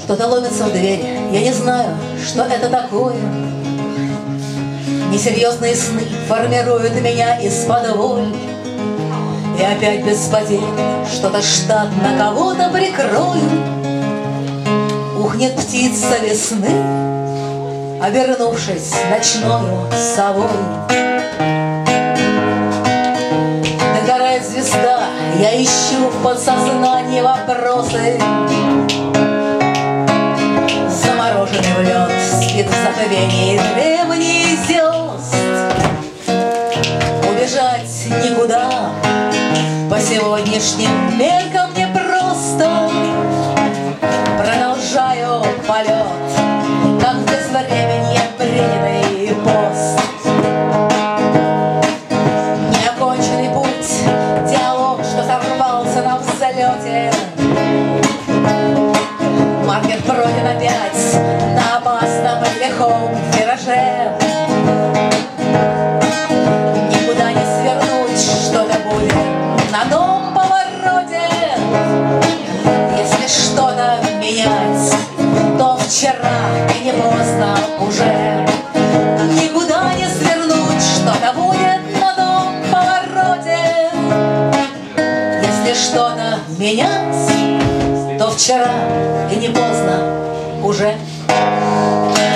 Что-то ломится в дверь, я не знаю, что это такое. Несерьезные сны формируют меня из-под воль. И опять без потерь что-то штатно кого-то прикрою. Ухнет птица весны, обернувшись ночною совой. Догорает звезда, я ищу в подсознании вопросы. Замороженный в лед спит в забвении древний звезд. Убежать никуда, по сегодняшним меркам не просто. Продолжаю полет, как в безвременье принятый пост. Неоконченный путь, диалог, что сорвался на взлете. Маркет пройден опять на опасном и лихом вираже. Никуда не свернуть, что-то будет на том повороте. Если что-то менять, то вчера и не поздно уже. Никуда не свернуть, что-то будет на том повороте. Если что-то менять, то вчера и не поздно уже.